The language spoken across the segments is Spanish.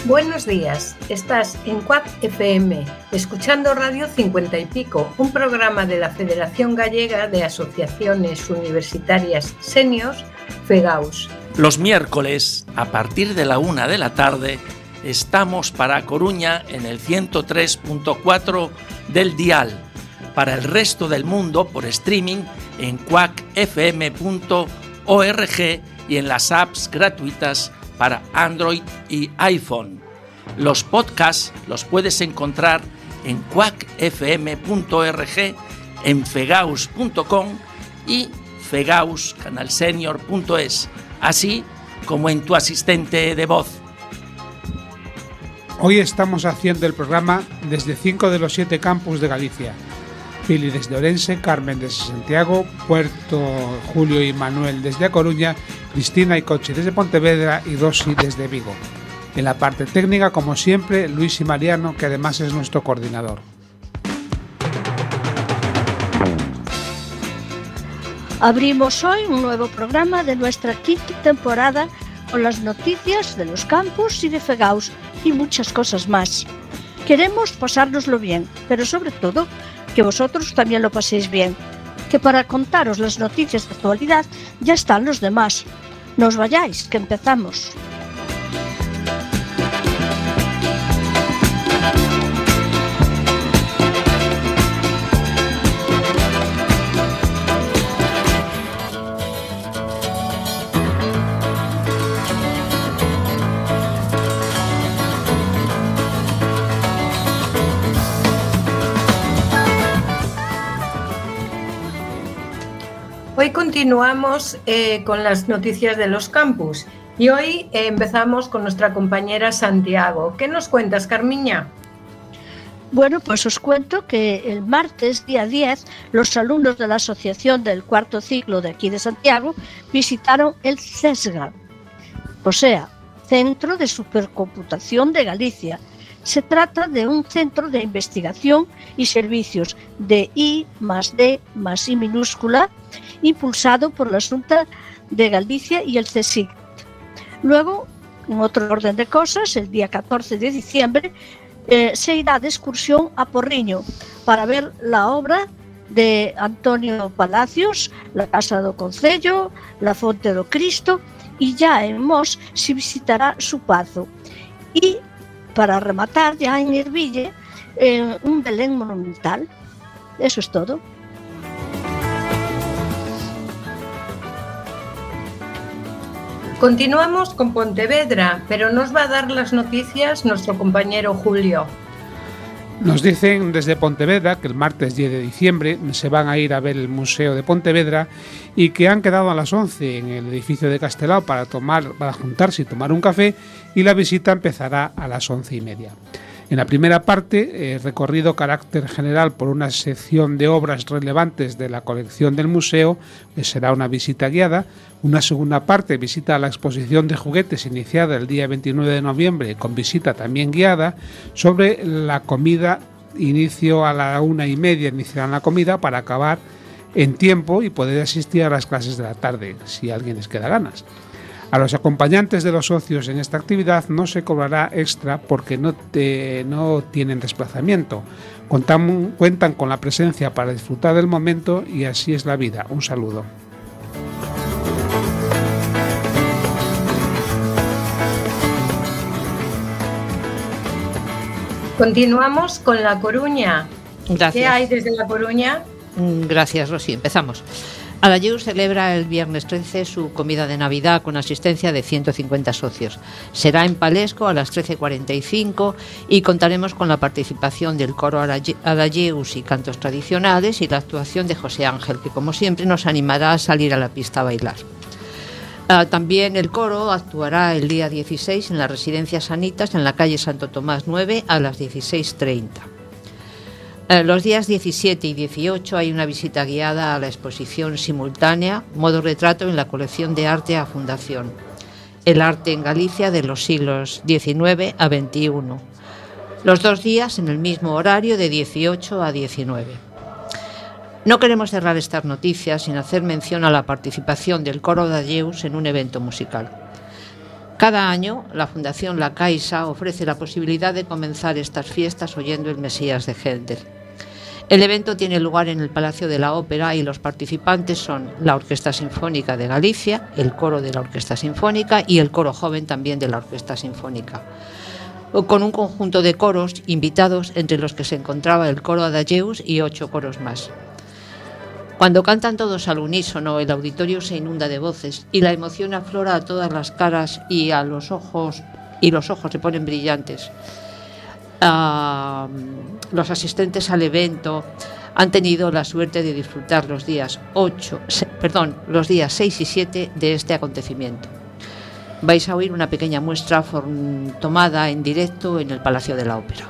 Buenos días, estás en Cuac FM, escuchando Radio 50 y Pico, un programa de la Federación Gallega de Asociaciones Universitarias Seniors, FEGAUS. Los miércoles, a partir de la 1 de la tarde, estamos para Coruña en el 103.4 del dial, para el resto del mundo por streaming en cuacfm.org y en las apps gratuitas para Android y iPhone. Los podcasts los puedes encontrar en cuacfm.org, en fegaus.com y fegauscanalsenior.es, así como en tu asistente de voz. Hoy estamos haciendo el programa desde 5 de los 7 campus de Galicia. Pili desde Orense, Carmen desde Santiago, Puerto, Julio y Manuel desde A Coruña, Cristina y Coche desde Pontevedra y Rosy desde Vigo. En la parte técnica, como siempre, Luis y Mariano, que además es nuestro coordinador. Abrimos hoy un nuevo programa de nuestra quinta temporada con las noticias de los campus y de FEGAUS y muchas cosas más. Queremos pasárnoslo bien, pero sobre todo que vosotros también lo paséis bien, que para contaros las noticias de actualidad ya están los demás. No os vayáis, que empezamos. Hoy continuamos con las noticias de los campus y hoy empezamos con nuestra compañera Santiago. ¿Qué nos cuentas, Carmiña? Bueno, pues os cuento que el martes, día 10, los alumnos de la asociación del cuarto ciclo de aquí de Santiago visitaron el CESGA, o sea, Centro de Supercomputación de Galicia. Se trata de un centro de investigación y servicios de I+D+I minúscula, impulsado por la Xunta de Galicia y el CSIC. Luego, en otro orden de cosas, el día 14 de diciembre se irá de excursión a Porriño para ver la obra de Antonio Palacios, la Casa do Concello, la Fonte do Cristo, y ya en Mos se visitará su pazo. Y para rematar, ya en Erville, un Belén monumental. Eso es todo. Continuamos con Pontevedra, pero nos va a dar las noticias nuestro compañero Julio. Nos dicen desde Pontevedra que el martes 10 de diciembre se van a ir a ver el Museo de Pontevedra y que han quedado a las 11 en el edificio de Castelao para juntarse y tomar un café, y la visita empezará a las 11:30. En la primera parte, recorrido carácter general por una sección de obras relevantes de la colección del museo, que será una visita guiada. Una segunda parte, visita a la exposición de juguetes iniciada el día 29 de noviembre, con visita también guiada. Sobre la comida, inicio a la 1:30, iniciarán la comida para acabar en tiempo y poder asistir a las clases de la tarde, si a alguien les queda ganas. A los acompañantes de los socios en esta actividad no se cobrará extra porque no tienen desplazamiento. Cuentan con la presencia para disfrutar del momento, y así es la vida. Un saludo. Continuamos con La Coruña. Gracias. ¿Qué hay desde La Coruña? Gracias, Rosy. Empezamos. Alayeu celebra el viernes 13 su comida de Navidad con asistencia de 150 socios. Será en Palesco a las 13:45 y contaremos con la participación del coro Alayeus y cantos tradicionales y la actuación de José Ángel, que como siempre nos animará a salir a la pista a bailar. También el coro actuará el día 16 en la Residencia Sanitas en la calle Santo Tomás 9 a las 16:30. Los días 17 y 18 hay una visita guiada a la exposición simultánea Modo Retrato en la colección de arte a Fundación. El arte en Galicia de los siglos XIX a XXI. Los 2 días en el mismo horario de 18 a 19. No queremos cerrar estas noticias sin hacer mención a la participación del coro de Ayeus en un evento musical. Cada año, la Fundación La Caixa ofrece la posibilidad de comenzar estas fiestas oyendo el Mesías de Händel. El evento tiene lugar en el Palacio de la Ópera y los participantes son la Orquesta Sinfónica de Galicia, el coro de la Orquesta Sinfónica y el coro joven también de la Orquesta Sinfónica, con un conjunto de coros invitados entre los que se encontraba el coro Adageus y 8 coros más. Cuando cantan todos al unísono, el auditorio se inunda de voces y la emoción aflora a todas las caras y los ojos se ponen brillantes. Los asistentes al evento han tenido la suerte de disfrutar los días 6 y 7 de este acontecimiento. Vais a oír una pequeña muestra tomada en directo en el Palacio de la Ópera.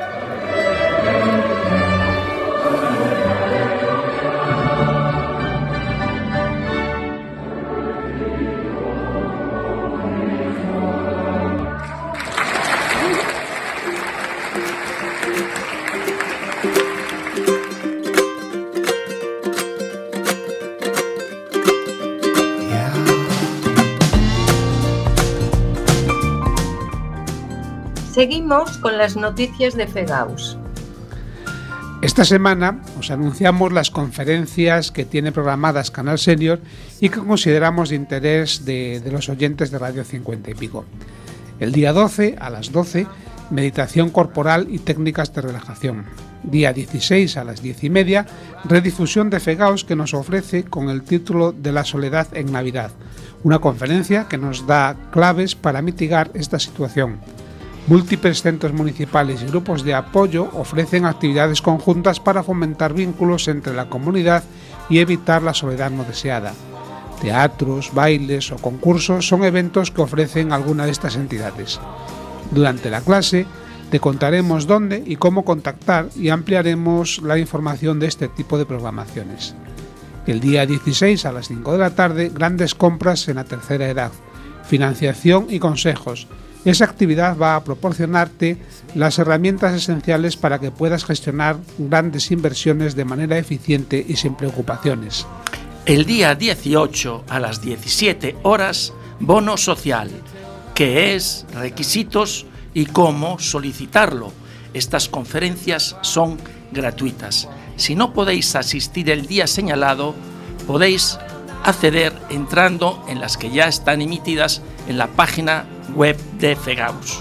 Seguimos con las noticias de FEGAUS. Esta semana os anunciamos las conferencias que tiene programadas Canal Senior y que consideramos de interés de los oyentes de Radio 50 y pico. El día 12, a las 12, meditación corporal y técnicas de relajación. Día 16, a las 10:30, redifusión de FEGAUS que nos ofrece con el título de La soledad en Navidad, una conferencia que nos da claves para mitigar esta situación. Múltiples centros municipales y grupos de apoyo ofrecen actividades conjuntas para fomentar vínculos entre la comunidad y evitar la soledad no deseada. Teatros, bailes o concursos son eventos que ofrecen alguna de estas entidades. Durante la clase te contaremos dónde y cómo contactar y ampliaremos la información de este tipo de programaciones. El día 16 a las 5 de la tarde, grandes compras en la tercera edad, financiación y consejos. Esa actividad va a proporcionarte las herramientas esenciales para que puedas gestionar grandes inversiones de manera eficiente y sin preocupaciones. El día 18 a las 17 horas, bono social, qué es, requisitos y cómo solicitarlo. Estas conferencias son gratuitas. Si no podéis asistir el día señalado, podéis acceder entrando en las que ya están emitidas en la página web de FEGAUS,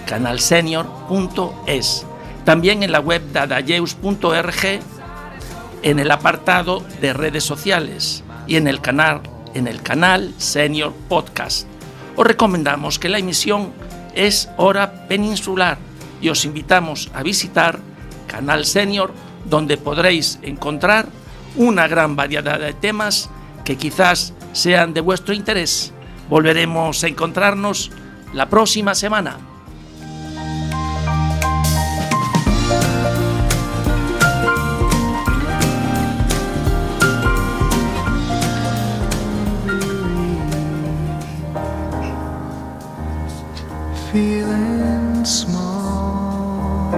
canalsenior.es, también en la web de adageus.org, en el apartado de redes sociales y en el canal Senior Podcast. Os recomendamos que la emisión es hora peninsular y os invitamos a visitar Canal Senior, donde podréis encontrar una gran variedad de temas que quizás sean de vuestro interés. Volveremos a encontrarnos la próxima semana. Feeling small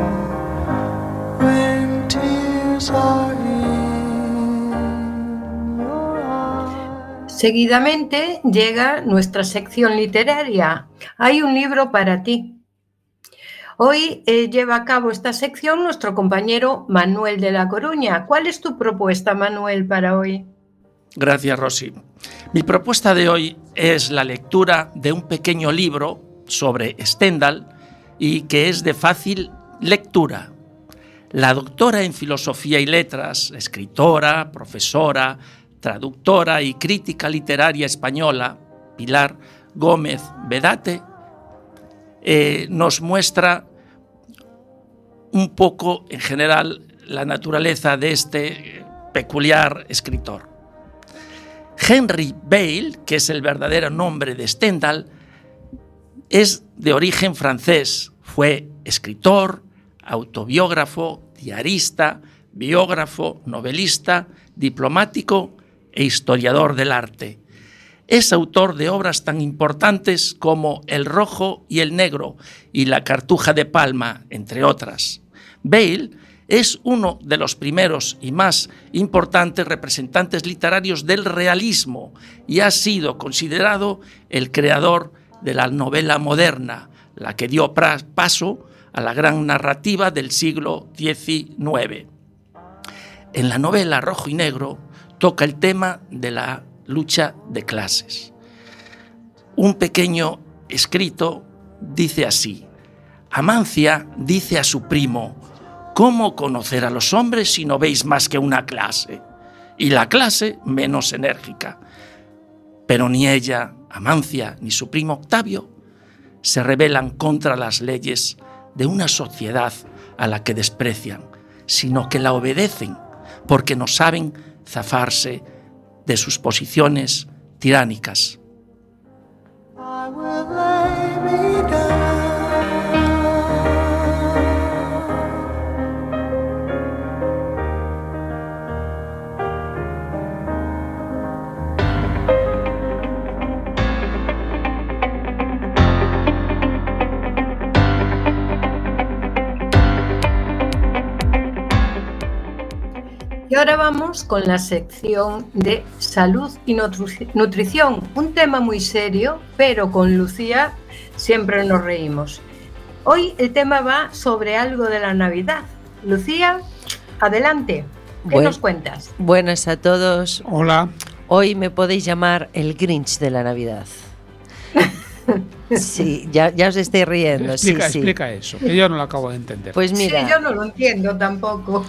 when tears are in your eyes. Seguidamente llega nuestra sección literaria. Hay un libro para ti. Hoy lleva a cabo esta sección nuestro compañero Manuel de La Coruña. ¿Cuál es tu propuesta, Manuel, para hoy? Gracias, Rosy. Mi propuesta de hoy es la lectura de un pequeño libro sobre Stendhal y que es de fácil lectura. La doctora en Filosofía y Letras, escritora, profesora, traductora y crítica literaria española, Pilar Gómez Vedate, nos muestra un poco, en general, la naturaleza de este peculiar escritor. Henry Bale, que es el verdadero nombre de Stendhal, es de origen francés. Fue escritor, autobiógrafo, diarista, biógrafo, novelista, diplomático e historiador del arte. Es autor de obras tan importantes como El Rojo y el Negro y La Cartuja de Palma, entre otras. Bale es uno de los primeros y más importantes representantes literarios del realismo y ha sido considerado el creador de la novela moderna, la que dio paso a la gran narrativa del siglo XIX. En la novela Rojo y Negro toca el tema de la lucha de clases. Un pequeño escrito dice así: Amancia dice a su primo: ¿cómo conocer a los hombres si no veis más que una clase? Y la clase menos enérgica. Pero ni ella, Amancia, ni su primo Octavio se rebelan contra las leyes de una sociedad a la que desprecian, sino que la obedecen porque no saben zafarse de sus posiciones tiránicas. I will lay me down. Y ahora vamos con la sección de salud y nutrición, un tema muy serio, pero con Lucía siempre nos reímos. Hoy el tema va sobre algo de la Navidad. Lucía, adelante, ¿qué nos cuentas? Buenas a todos. Hola. Hoy me podéis llamar el Grinch de la Navidad. Sí, ya os estáis riendo. Explica eso, que yo no lo acabo de entender. Pues mira, Sí, yo no lo entiendo tampoco.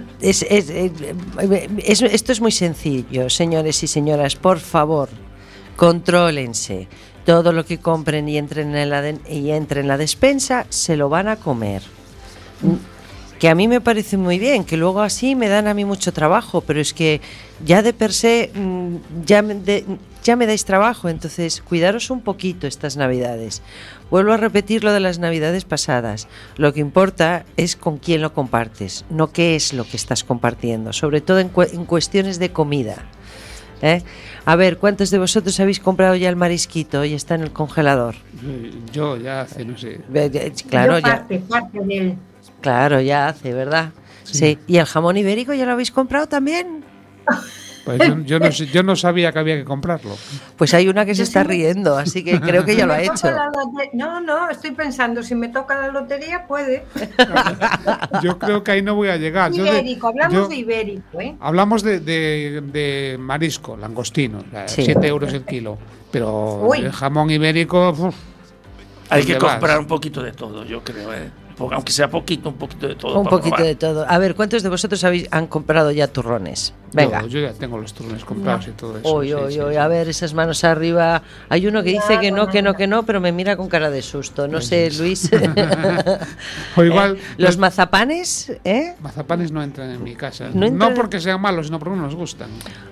esto es muy sencillo, señores y señoras. Por favor, contrólense. Todo lo que compren y entren en la despensa se lo van a comer. Que a mí me parece muy bien, que luego así me dan a mí mucho trabajo, pero es que ya de per se ya me dais trabajo, entonces cuidaros un poquito estas Navidades. Vuelvo a repetir lo de las Navidades pasadas. Lo que importa es con quién lo compartes, no qué es lo que estás compartiendo, sobre todo en cuestiones de comida. A ver, ¿cuántos de vosotros habéis comprado ya el marisquito y está en el congelador? Yo ya hace, no sé. Claro, Yo parte de él. Claro, ya hace, ¿verdad? Sí. ¿Y el jamón ibérico ya lo habéis comprado también? Pues yo no sabía que había que comprarlo. Pues hay una que se está riendo, así que creo que ya lo ha hecho. No, estoy pensando, si me toca la lotería, puede. Yo creo que ahí no voy a llegar. Ibérico, hablamos de ibérico, ¿eh? Hablamos de marisco, langostino, Sí. 7 euros el kilo. Pero Uy. el jamón ibérico, Hay que ¿dónde vas? comprar un poquito de todo, yo creo, aunque sea poquito, un poquito de todo. Un para poquito probar. de todo. A ver, ¿cuántos de vosotros han comprado ya turrones? Venga. Yo ya tengo los turrones comprados y todo eso. Uy, sí, uy, sí, uy, sí. a ver, esas manos arriba. Hay uno que dice que no, pero me mira con cara de susto. No sé, Luis. O igual, Los mazapanes, ¿eh? mazapanes no entran en mi casa. No entran- No porque sean malos, sino porque no nos gustan.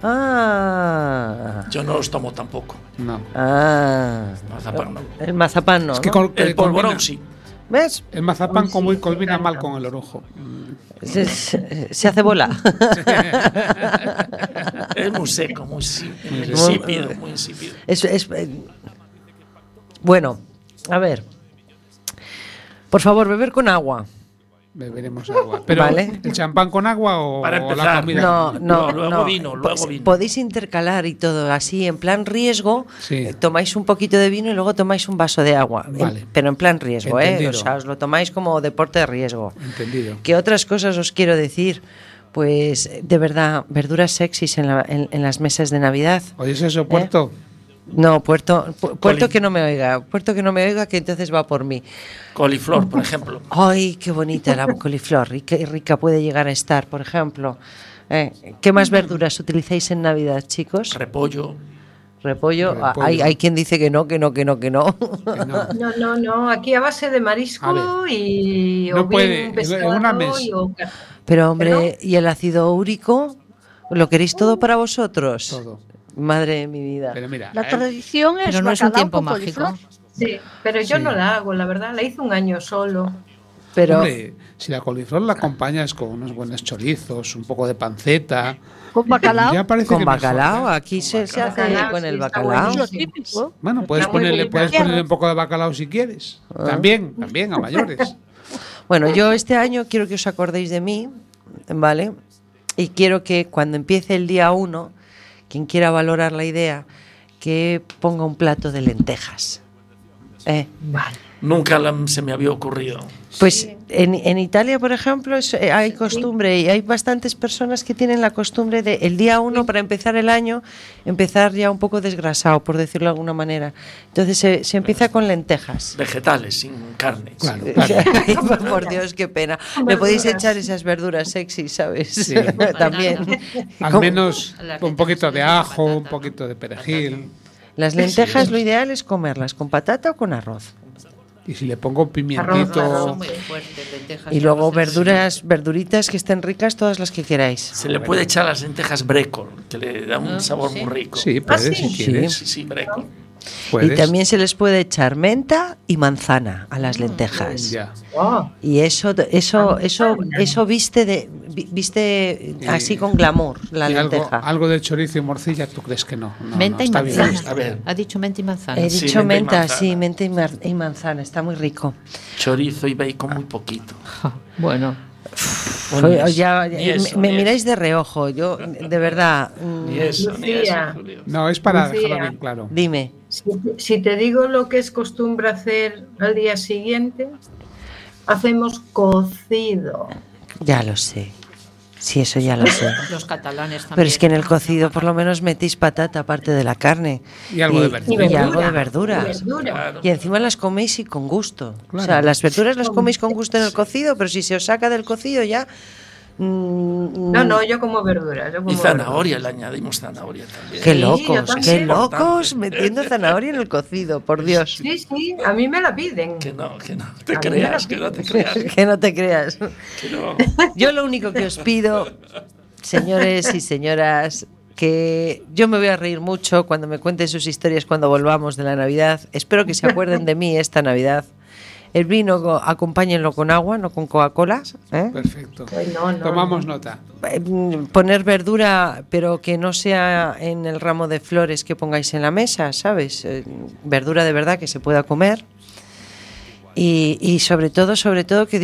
Ah. Yo no los tomo tampoco. No. Mazapán no. El mazapán no. Es que ¿no? El polvorón sí. ¿Ves? el mazapán Uy, sí, combina me mal encanta. con el orujo. Se hace bola. Es muy seco, muy insípido, muy insípido. Bueno, a ver. Por favor, beber con agua. Beberemos agua. Pero, Vale. ¿el champán con agua o, Para o la empezar. comida? No, luego vino. Podéis intercalar y todo así, en plan riesgo. Sí. Tomáis un poquito de vino y luego tomáis un vaso de agua. Vale. Pero en plan riesgo, Entendido. O sea, os lo tomáis como deporte de riesgo. Entendido. ¿Qué otras cosas os quiero decir? Pues, de verdad, verduras sexys en las mesas de Navidad. ¿Oyes eso, Puerto? No, Puerto Colin. que no me oiga. Puerto que no me oiga, que entonces va por mí. Coliflor, por ejemplo. Ay, qué bonita la coliflor y qué rica puede llegar a estar, por ejemplo. ¿Qué más verduras utilizáis en Navidad, chicos? Repollo. Repollo. Repollo. Hay quien dice que no. Que no. No, aquí a base de marisco A ver. y No o puede, bien en pescado una mesa. Pero, hombre, ¿Pero? ¿y el ácido úrico? ¿Lo queréis todo para vosotros? Todo. Madre de mi vida. Pero mira, La tradición es Pero no es un bacalao tiempo con mágico. coliflor. Sí, pero yo Sí. no la hago, la verdad, la hice un año solo. Pero, hombre, si la coliflor la acompañas con unos buenos chorizos, un poco de panceta, Con bacalao. ya parece con que bacalao, mejor, ¿eh? aquí se hace bacalao, con sí, el está bacalao. Es lo buenísimo. típico. Bueno, puedes Está muy ponerle bien. un poco de bacalao si quieres. Ah. También, a mayores. Bueno, yo este año quiero que os acordéis de mí, ¿vale? Y quiero que cuando empiece el día 1, quien quiera valorar la idea, que ponga un plato de lentejas. Vale. Nunca se me había ocurrido. Pues en Italia, por ejemplo, hay costumbre y hay bastantes personas que tienen la costumbre de el día 1 para empezar el año, empezar ya un poco desgrasado, por decirlo de alguna manera. Entonces se empieza con lentejas. Vegetales, sin carne. Claro. Ay, por Dios, qué pena. Le podéis echar esas verduras sexy, ¿sabes? Sí. También. Al menos un poquito de ajo, un poquito de perejil. Las lentejas lo ideal es comerlas con patata o con arroz. Y si le pongo Son pimientito, muy fuertes, lentejas Y luego arroz. verduritas que estén ricas, todas las que queráis. Se le puede echar a las lentejas brécol, que le da un sabor sí. muy rico. sí, puedes sí? si quieres. Sí, brécol. Puedes. Y también se les puede echar menta y manzana a las lentejas. Ya. Oh, Y eso viste así con glamour la Y lenteja. algo de chorizo y morcilla, ¿tú crees que no? No, Menta no, y está bien, manzana. está bien. Ha dicho menta y manzana. He Sí, dicho menta y menta, manzana. sí, menta y manzana, está muy rico. Chorizo y bacon muy poquito. Bueno, Ni eso, Ya, ni eso, me ni miráis eso. de reojo, yo de verdad. Ni eso, ni eso, Lucía. Julio. No, es para Lucía. dejarlo bien claro. Dime. si te digo lo que es costumbre hacer al día siguiente, hacemos cocido. Ya lo sé. Sí, eso ya lo sé. los catalanes también. Pero es que en el cocido por lo menos metéis patata aparte de la carne. Y algo de verdura. Y algo de verduras. Verdura. Y encima las coméis y con gusto. Claro. O sea, las verduras las coméis con gusto en el cocido, pero si se os saca del cocido ya... No, yo como verdura. Yo como Y zanahoria, le añadimos zanahoria también. Qué Sí, yo locos, también. qué locos metiendo zanahoria en el cocido, por Dios. Sí, a mí me la piden. Que no te A mí creas, me que la no te creas. Que no te creas. Que no. Yo lo único que os pido, señores y señoras, que yo me voy a reír mucho cuando me cuenten sus historias cuando volvamos de la Navidad. Espero que se acuerden de mí esta Navidad. El vino acompáñenlo con agua, no con Coca-Cola. ¿eh? Perfecto. Ay, no. Tomamos nota. Poner verdura, pero que no sea en el ramo de flores que pongáis en la mesa, ¿sabes? Verdura de verdad que se pueda comer. Y sobre todo que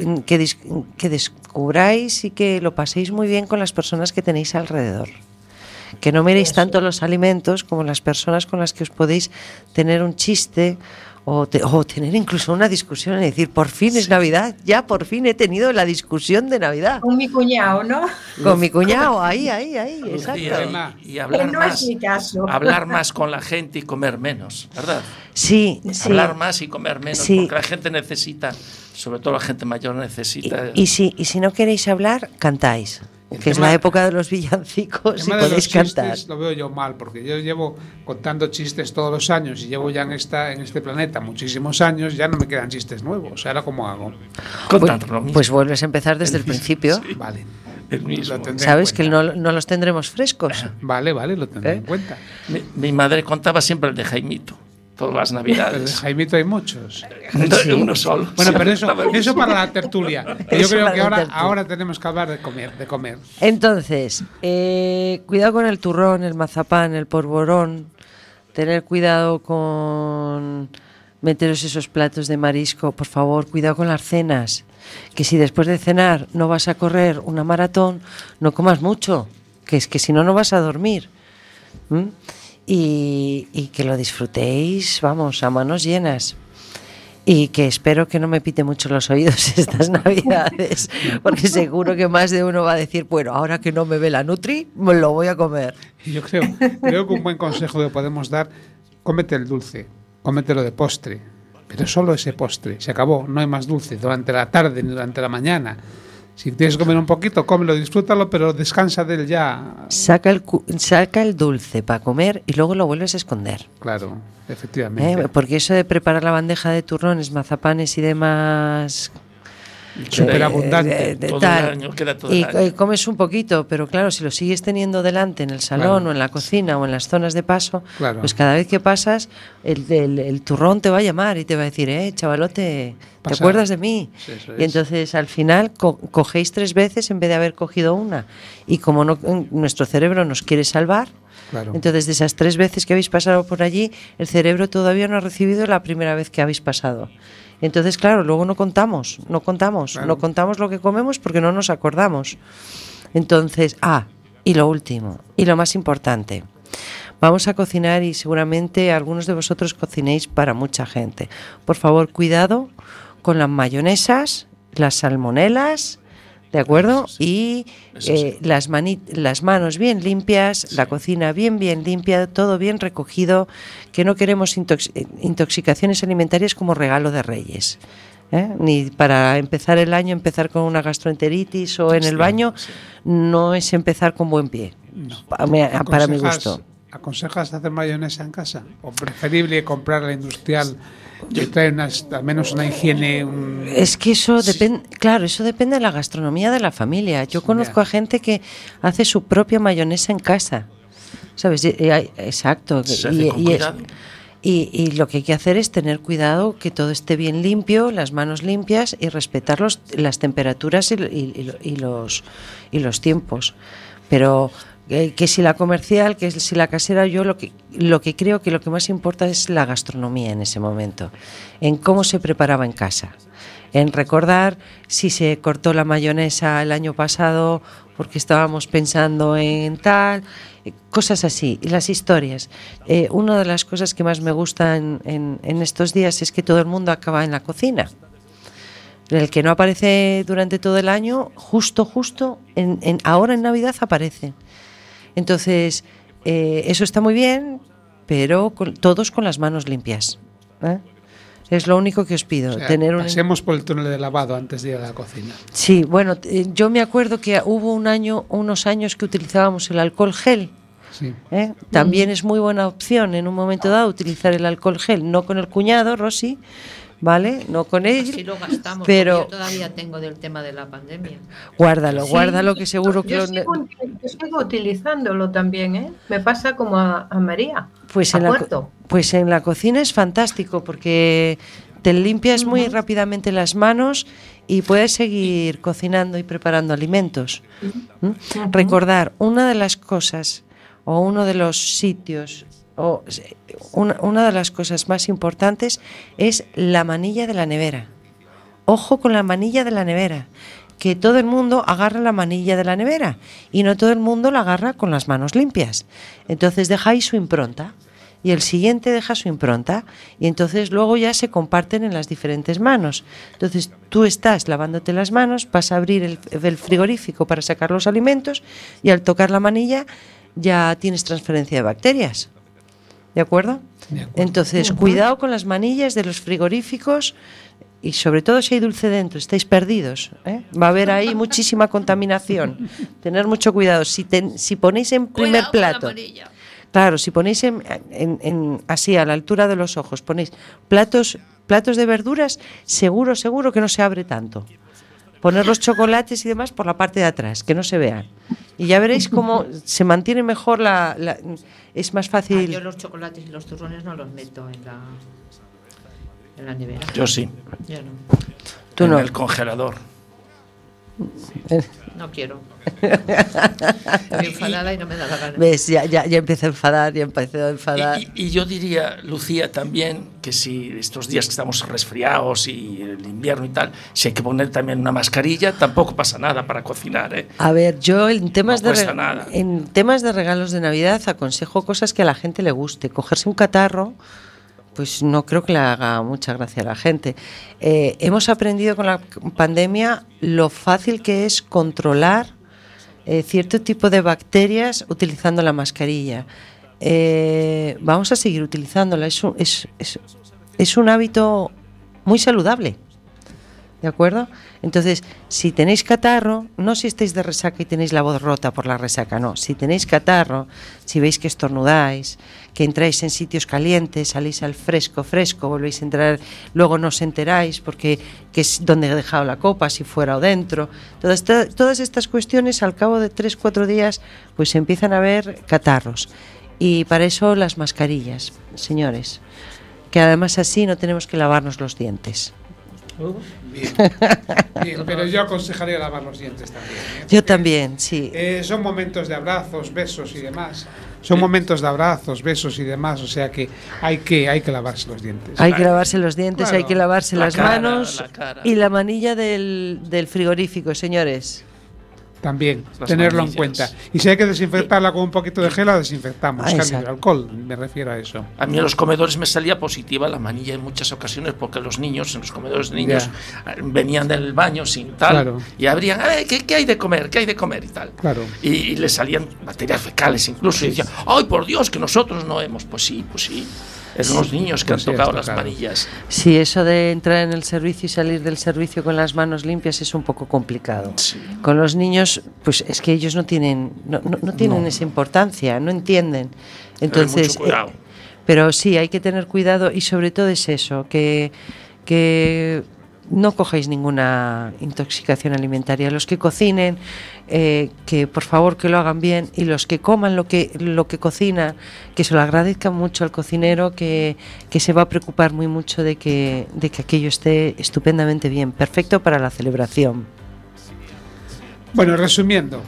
descubráis y que lo paséis muy bien con las personas que tenéis alrededor. Que no miréis tanto los alimentos como las personas con las que os podéis tener un chiste o tener incluso una discusión y decir, por fin es Navidad, ya por fin he tenido la discusión de Navidad. Con mi cuñado, ¿no? Con mi cuñado, ahí, exacto. Lucía, y Que hablar no más. es mi caso. Hablar más con la gente y comer menos, ¿verdad? Sí. Hablar más y comer menos, Sí. porque la gente necesita, sobre todo la gente mayor necesita. Y si no queréis hablar, cantáis. El Que es tema- la época de los villancicos El y tema de los podéis cantar. chistes lo veo yo mal, porque yo llevo contando chistes todos los años y llevo ya en este planeta muchísimos años, ya no me quedan chistes nuevos. Ahora, ¿cómo hago? Contar lo mismo. Pues vuelves a empezar desde el principio. Vale. El mismo. Lo tendré Sabes en que cuenta. no los tendremos frescos. Vale, lo tendré ¿Eh? en cuenta. Mi madre contaba siempre el de Jaimito, todas las Pero de Navidades. Jaimito hay muchos. Uno solo. Bueno, pero Siempre eso para la tertulia. Que yo Eso creo para que la tertulia. ahora tenemos que hablar de comer. Entonces, cuidado con el turrón, el mazapán, el polvorón. Tener cuidado con meteros esos platos de marisco. Por favor, cuidado con las cenas. Que si después de cenar no vas a correr una maratón, no comas mucho. Que es que si no, no vas a dormir. ¿Mm? Y que lo disfrutéis, vamos, a manos llenas. Y que espero que no me pite mucho los oídos estas Navidades, porque seguro que más de uno va a decir, bueno, ahora que no me ve la Nutri, me lo voy a comer. Y yo creo que un buen consejo que podemos dar, cómete el dulce, cómetelo de postre, pero solo ese postre, se acabó, no hay más dulce durante la tarde ni durante la mañana. Si tienes que comer un poquito, cómelo, disfrútalo, pero descansa de él ya. Saca el dulce para comer y luego lo vuelves a esconder. Claro, efectivamente. Porque eso de preparar la bandeja de turrones, mazapanes y demás... Superabundante. Todo tal, el año, queda todo el año. y comes un poquito, pero claro, si lo sigues teniendo delante en el salón Claro. o en la cocina o en las zonas de paso, Claro. pues cada vez que pasas, el turrón te va a llamar y te va a decir, chavalote, ¿te Pasa. acuerdas de mí? Sí, eso Y es. entonces al final cogéis 3 veces en vez de haber cogido una. Y como nuestro cerebro nos quiere salvar, Claro. entonces de esas 3 veces que habéis pasado por allí, el cerebro todavía no ha recibido la primera vez que habéis pasado. Entonces, claro, luego no contamos Claro. no contamos lo que comemos porque no nos acordamos. Entonces, y lo último, y lo más importante, Vamos a cocinar y seguramente algunos de vosotros cocinéis para mucha gente. Por favor, cuidado con las mayonesas, las salmonelas, ¿de acuerdo? Y las manos bien limpias, la cocina bien limpia, todo bien recogido, que no queremos intoxicaciones alimentarias como regalo de Reyes. Ni para empezar el año, empezar con una gastroenteritis o en el baño, no es empezar con buen pie, para mi gusto. ¿Aconsejas hacer mayonesa en casa? ¿O preferible comprar la industrial que trae al menos una higiene? Es que eso depende, claro, eso depende de la gastronomía de la familia. Yo conozco a gente que hace su propia mayonesa en casa, ¿sabes? Exacto. Y lo que hay que hacer es tener cuidado que todo esté bien limpio, las manos limpias y respetar las temperaturas y los tiempos. Pero que si la comercial, que si la casera, yo lo que creo que lo que más importa es la gastronomía en ese momento, en cómo se preparaba en casa, en recordar si se cortó la mayonesa el año pasado porque estábamos pensando en tal, cosas así, y las historias. Una de las cosas que más me gusta en estos días es que todo el mundo acaba en la cocina. El que no aparece durante todo el año, justo ahora en Navidad aparece. Entonces, eso está muy bien, pero todos con las manos limpias. Es lo único que os pido. O sea, pasemos por el túnel de lavado antes de ir a la cocina. Sí, bueno, yo me acuerdo que hubo unos años que utilizábamos el alcohol gel. Sí. También es muy buena opción en un momento dado utilizar el alcohol gel, no con el cuñado, Rosy, ¿vale? No con él. Así lo gastamos, pero yo todavía tengo del tema de la pandemia. Guárdalo, que seguro que yo sigo utilizándolo también, ¿eh? Me pasa como a María. Pues en la cocina es fantástico porque te limpias muy rápidamente las manos y puedes seguir cocinando y preparando alimentos. Recordar, una de las cosas o uno de los sitios o una de las cosas más importantes es la manilla de la nevera. Ojo con la manilla de la nevera, que todo el mundo agarra la manilla de la nevera y no todo el mundo la agarra con las manos limpias. Entonces dejáis su impronta y el siguiente deja su impronta y entonces luego ya se comparten en las diferentes manos. Entonces tú estás lavándote las manos, vas a abrir el frigorífico para sacar los alimentos y al tocar la manilla ya tienes transferencia de bacterias. ¿De acuerdo? Entonces, cuidado con las manillas de los frigoríficos y sobre todo si hay dulce dentro, estáis perdidos, ¿eh? Va a haber ahí muchísima contaminación. Tener mucho cuidado. Si ponéis en primer plato, claro, si ponéis así a la altura de los ojos, ponéis platos de verduras, seguro que no se abre tanto. Poner los chocolates y demás por la parte de atrás, que no se vean. Y ya veréis cómo se mantiene mejor es más fácil. Yo los chocolates y los turrones no los meto en la nevera. Yo sí. Yo no. Tú en no. el congelador. No quiero. Estoy enfadada y no me da la gana. ¿Ves? Ya empiezo a enfadar, Y yo diría, Lucía, también que si estos días que estamos resfriados y el invierno y tal, si hay que poner también una mascarilla, tampoco pasa nada para cocinar, ¿eh? A ver, yo en temas nada. En temas de regalos de Navidad aconsejo cosas que a la gente le guste. Cogerse un catarro, pues no creo que le haga mucha gracia a la gente. Hemos aprendido con la pandemia lo fácil que es controlar cierto tipo de bacterias utilizando la mascarilla. Vamos a seguir utilizándola. Es un hábito muy saludable. ¿De acuerdo? Entonces, si tenéis catarro, no si estáis de resaca y tenéis la voz rota por la resaca, no. Si tenéis catarro, si veis que estornudáis, que entráis en sitios calientes, salís al fresco, volvéis a entrar, luego no os enteráis porque que es donde he dejado la copa, si fuera o dentro. Todas estas cuestiones, al cabo de 3-4 días, pues empiezan a haber catarros. Y para eso las mascarillas, señores, que además así no tenemos que lavarnos los dientes. Bien, pero yo aconsejaría lavar los dientes también, ¿eh? Yo también, sí. Son momentos de abrazos, besos y demás. Son momentos de abrazos, besos y demás, o sea que hay que lavarse los dientes. Hay que lavarse los dientes, claro, hay que lavarse las manos la cara. y la manilla del frigorífico, señores. También, Las tenerlo en manillas. cuenta. Y si hay que desinfectarla con un poquito de gel, la desinfectamos. Ah, Gel exacto. de alcohol, me refiero a eso. A mí en los comedores me salía positiva la manilla en muchas ocasiones porque los niños, en los comedores de niños, venían del baño sin tal Claro. y abrían, ¿qué hay de comer? ¿Qué hay de comer? Y tal. Claro. Y les salían bacterias fecales incluso y decían, ¡ay, por Dios, que nosotros no hemos! Pues sí. Es los niños que Pues sí, han tocado está las claro. manillas. Sí, eso de entrar en el servicio y salir del servicio con las manos limpias es un poco complicado. Sí. Con los niños, pues es que ellos no tienen esa importancia, no entienden. Entonces, mucho cuidado. pero sí, hay que tener cuidado y sobre todo es eso, que no cogéis ninguna intoxicación alimentaria. Los que cocinen, que por favor que lo hagan bien, y los que coman lo que cocina, que se lo agradezcan mucho al cocinero, que se va a preocupar muy mucho de que aquello esté estupendamente bien, perfecto para la celebración. Bueno, resumiendo,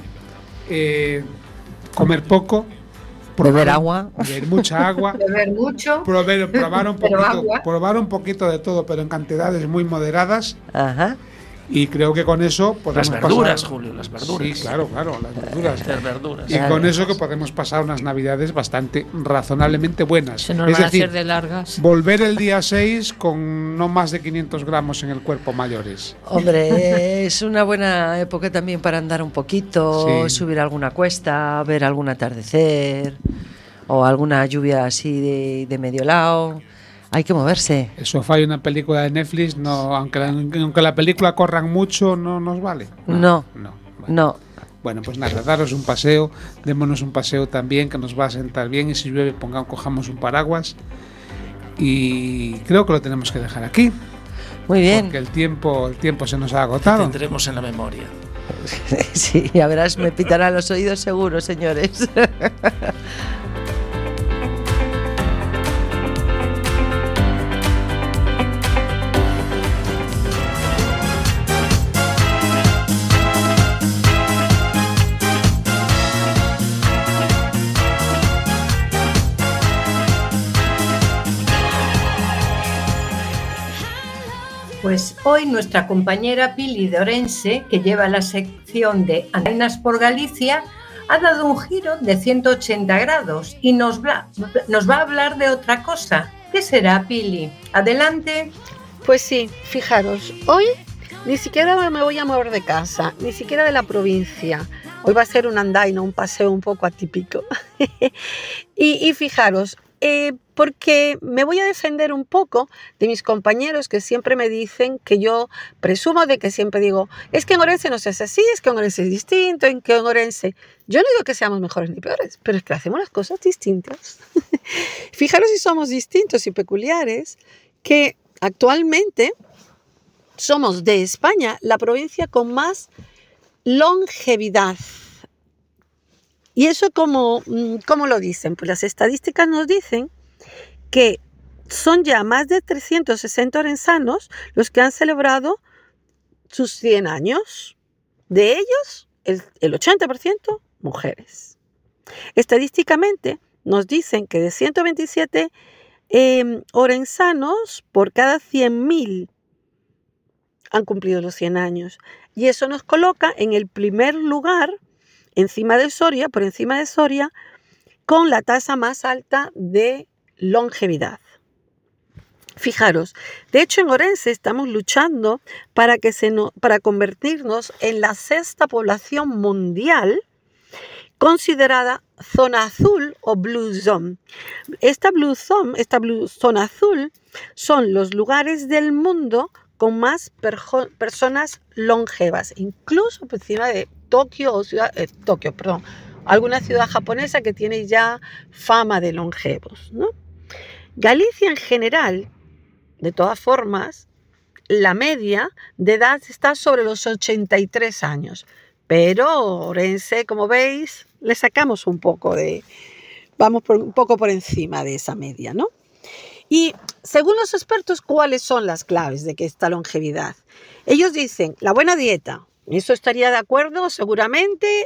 comer poco, Beber agua. beber mucha agua, Beber mucho. probar un poquito de todo, pero en cantidades muy moderadas. Ajá. Y creo que con eso podemos Las verduras, pasar... Julio, las verduras. Sí, claro, las verduras. Hacer verduras. Y con eso que podemos pasar unas navidades bastante razonablemente buenas. Se nos Es van a decir, hacer de largas. volver el día 6 con no más de 500 gramos en el cuerpo mayores. Hombre, es una buena época también para andar un poquito, Sí. subir alguna cuesta, ver algún atardecer o alguna lluvia así de medio lado. Hay que moverse. El sofá y una película de Netflix, no, aunque la película corran mucho, no nos vale. No. Vale. No. Bueno, pues nada, daros un paseo, démonos un paseo también que nos va a sentar bien, y si llueve cojamos un paraguas. Y creo que lo tenemos que dejar aquí, Muy bien. porque el tiempo se nos ha agotado. Tendremos en la memoria. Sí, ya verás, me pitarán los oídos seguro, señores. Pues hoy nuestra compañera Pili de Orense, que lleva la sección de Antenas por Galicia, ha dado un giro de 180 grados y nos va a hablar de otra cosa. ¿Qué será, Pili? Adelante. Pues sí, fijaros, hoy ni siquiera me voy a mover de casa, ni siquiera de la provincia. Hoy va a ser un andaina, un paseo un poco atípico. y fijaros, porque me voy a defender un poco de mis compañeros que siempre me dicen que yo presumo de que siempre digo, es que en Orense no se hace así, es que en Orense es distinto, en que en Orense... Yo no digo que seamos mejores ni peores, pero es que hacemos las cosas distintas. Fijaros si somos distintos y peculiares, que actualmente somos de España la provincia con más longevidad. ¿Y eso cómo lo dicen? Pues las estadísticas nos dicen que son ya más de 360 orensanos los que han celebrado sus 100 años. De ellos, el 80% mujeres. Estadísticamente nos dicen que de 127 orensanos por cada 100.000 han cumplido los 100 años. Y eso nos coloca en el primer lugar, por encima de Soria, con la tasa más alta de longevidad. Fijaros, de hecho en Orense estamos luchando para convertirnos en la 6ª población mundial considerada zona azul o blue zone. Esta zona azul son los lugares del mundo con más personas longevas, incluso por encima de alguna ciudad japonesa que tiene ya fama de longevos, ¿no? Galicia en general, de todas formas, la media de edad está sobre los 83 años, pero Orense, como veis, le sacamos un poco un poco por encima de esa media, ¿no? Y según los expertos, ¿cuáles son las claves de que esta longevidad? Ellos dicen, la buena dieta. Eso estaría de acuerdo seguramente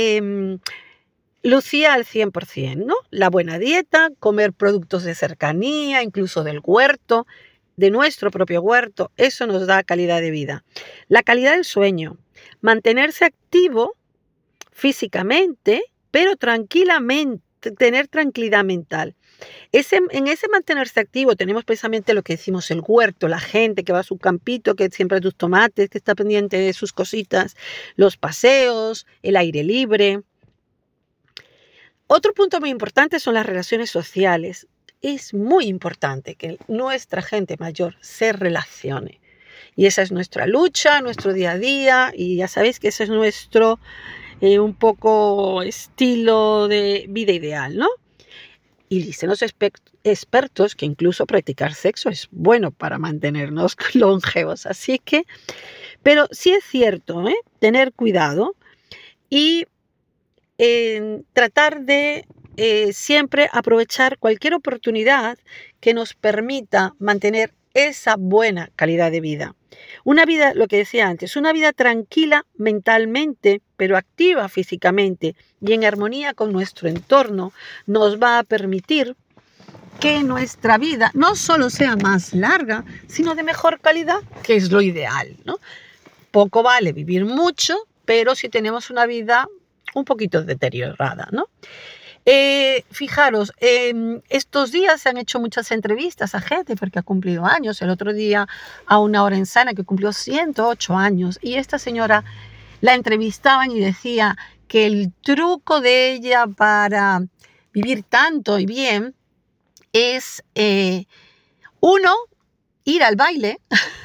Lucía al 100%, ¿no? La buena dieta, comer productos de cercanía, incluso del huerto, de nuestro propio huerto, eso nos da calidad de vida. La calidad del sueño, mantenerse activo físicamente, pero tranquilamente, tener tranquilidad mental. En ese mantenerse activo tenemos precisamente lo que decimos el huerto, la gente que va a su campito, que siembra sus tomates, que está pendiente de sus cositas, los paseos, el aire libre. Otro punto muy importante son las relaciones sociales. Es muy importante que nuestra gente mayor se relacione. Y esa es nuestra lucha, nuestro día a día, y ya sabéis que ese es nuestro un poco estilo de vida ideal, ¿no? Y dicen los expertos que incluso practicar sexo es bueno para mantenernos longevos. Así que, pero sí es cierto, tener cuidado y tratar de siempre aprovechar cualquier oportunidad que nos permita mantener esa buena calidad de vida. Una vida, lo que decía antes, una vida tranquila mentalmente, pero activa físicamente y en armonía con nuestro entorno, nos va a permitir que nuestra vida no solo sea más larga, sino de mejor calidad, que es lo ideal, ¿no? Poco vale vivir mucho, pero si tenemos una vida un poquito deteriorada, ¿no? Fijaros, estos días se han hecho muchas entrevistas a gente porque ha cumplido años. El otro día a una orensana que cumplió 108 años y esta señora la entrevistaban y decía que el truco de ella para vivir tanto y bien es, uno, ir al baile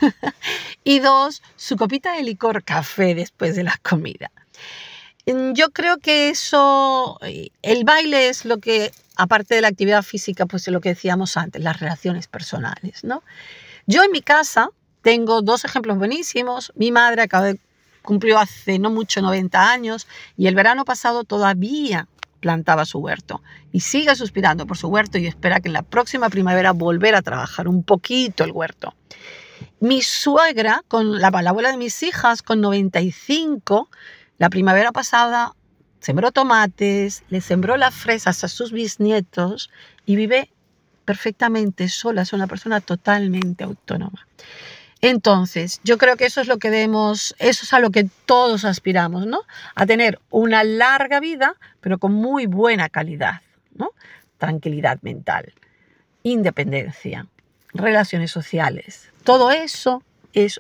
y dos, su copita de licor café después de la comida. Yo creo que eso, el baile es lo que, aparte de la actividad física, pues es lo que decíamos antes, las relaciones personales, ¿no? Yo en mi casa tengo dos ejemplos buenísimos. Mi madre cumplió hace no mucho 90 años y el verano pasado todavía plantaba su huerto y sigue suspirando por su huerto y espera que en la próxima primavera volver a trabajar un poquito el huerto. Mi suegra, la abuela de mis hijas, con 95, la primavera pasada sembró tomates, le sembró las fresas a sus bisnietos y vive perfectamente sola, es una persona totalmente autónoma. Entonces, yo creo que eso es lo que eso es a lo que todos aspiramos, ¿no? A tener una larga vida, pero con muy buena calidad, ¿no? Tranquilidad mental, independencia, relaciones sociales. Todo eso es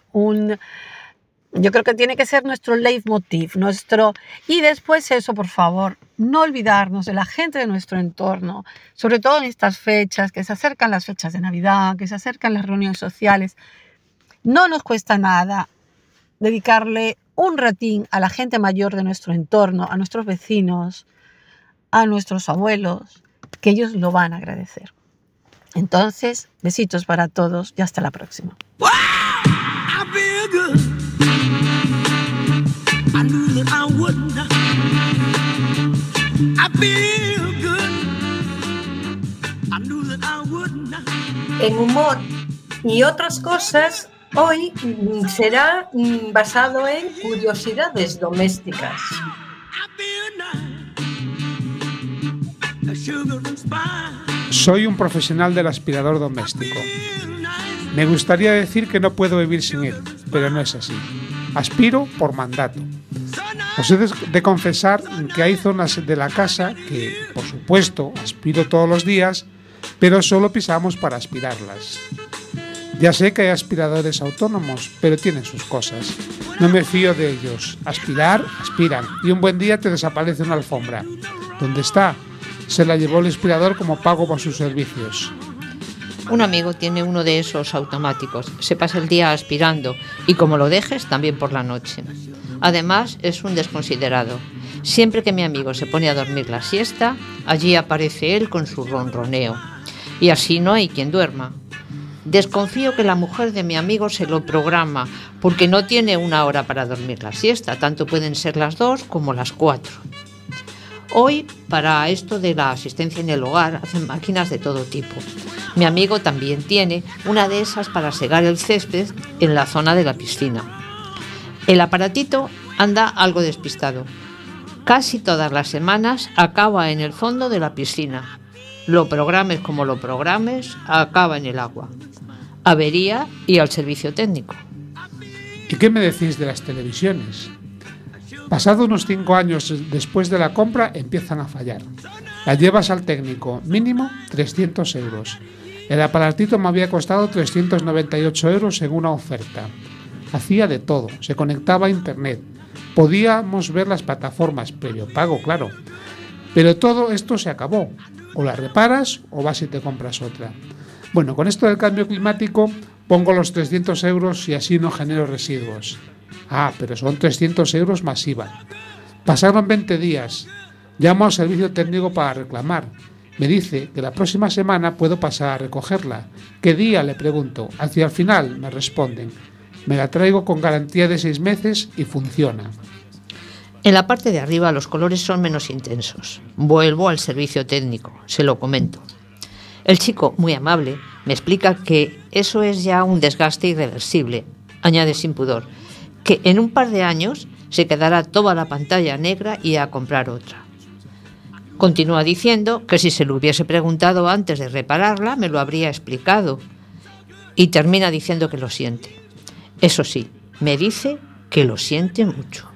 yo creo que tiene que ser nuestro leitmotiv, y después eso, por favor, no olvidarnos de la gente de nuestro entorno, sobre todo en estas fechas, que se acercan las fechas de Navidad, que se acercan las reuniones sociales. No nos cuesta nada dedicarle un ratín a la gente mayor de nuestro entorno, a nuestros vecinos, a nuestros abuelos, que ellos lo van a agradecer. Entonces, besitos para todos y hasta la próxima. En humor y otras cosas, hoy será basado en curiosidades domésticas. Soy un profesional del aspirador doméstico. Me gustaría decir que no puedo vivir sin él, pero no es así. Aspiro por mandato. Os he de confesar que hay zonas de la casa que, por supuesto, aspiro todos los días, pero solo pisamos para aspirarlas. Ya sé que hay aspiradores autónomos, pero tienen sus cosas. No me fío de ellos. Aspirar, aspiran, y un buen día te desaparece una alfombra. ¿Dónde está? Se la llevó el aspirador como pago por sus servicios. Un amigo tiene uno de esos automáticos. Se pasa el día aspirando y como lo dejes, también por la noche. Además, es un desconsiderado. Siempre que mi amigo se pone a dormir la siesta, allí aparece él con su ronroneo. Y así no hay quien duerma. Desconfío que la mujer de mi amigo se lo programa, porque no tiene una hora para dormir la siesta. Tanto pueden ser las 2 como las 4. Hoy, para esto de la asistencia en el hogar, hacen máquinas de todo tipo. Mi amigo también tiene una de esas para segar el césped en la zona de la piscina. El aparatito anda algo despistado. Casi todas las semanas acaba en el fondo de la piscina. Lo programes como lo programes, acaba en el agua. Avería y al servicio técnico. ¿Y qué me decís de las televisiones? Pasado unos 5 años después de la compra, empiezan a fallar. La llevas al técnico, mínimo 300 euros. El aparatito me había costado 398 euros en una oferta. Hacía de todo, se conectaba a internet. Podíamos ver las plataformas, previo pago, claro. Pero todo esto se acabó. O la reparas o vas y te compras otra. Bueno, con esto del cambio climático pongo los 300 euros y así no genero residuos. Ah, pero son 300 euros más IVA. Pasaron 20 días. Llamo al servicio técnico para reclamar. Me dice que la próxima semana puedo pasar a recogerla. ¿Qué día?, le pregunto. Hacia el final, me responden. Me la traigo con garantía de 6 meses y funciona. En la parte de arriba los colores son menos intensos. Vuelvo al servicio técnico, se lo comento. El chico, muy amable, me explica que eso es ya un desgaste irreversible. Añade sin pudor que en un par de años se quedará toda la pantalla negra y a comprar otra. Continúa diciendo que si se lo hubiese preguntado antes de repararla, me lo habría explicado. Y termina diciendo que lo siente. Eso sí, me dice que lo siente mucho.